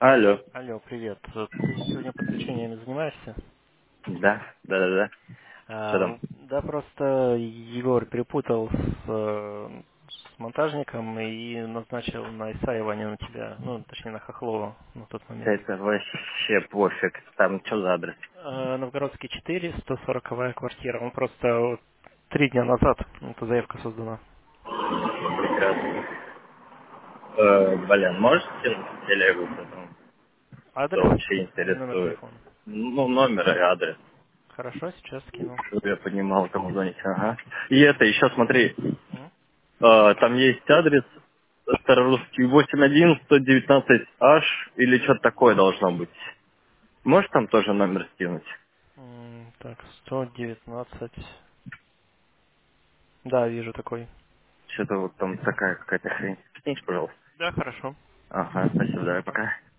Алло. Алло, привет. Ты сегодня подключениями занимаешься? Да. Что там? Да, просто Егор перепутал с монтажником и назначил на Исаева, а не на тебя. Ну, точнее, на Хохлова на тот момент. Это вообще пофиг. Там что за адрес? Новгородский 4, 140-я квартира. Он просто вот 3 дня назад, эта заявка создана. Прекрасно. Блин, можешь скинуть в телегу, потом? Что Адрес вообще или номер интересует? телефона? Ну, номер и адрес. Хорошо, сейчас скину. Чтобы я понимал, кому звонить. Ага. И это, еще смотри. М? Там есть адрес Старорусский 81-119H или что-то такое должно быть. Можешь там тоже номер скинуть? Так, 119. Да, вижу такой. Что-то вот там такая какая-то хрень. Скинешь, пожалуйста. Да, хорошо. Ага, спасибо, давай, Пока. пока.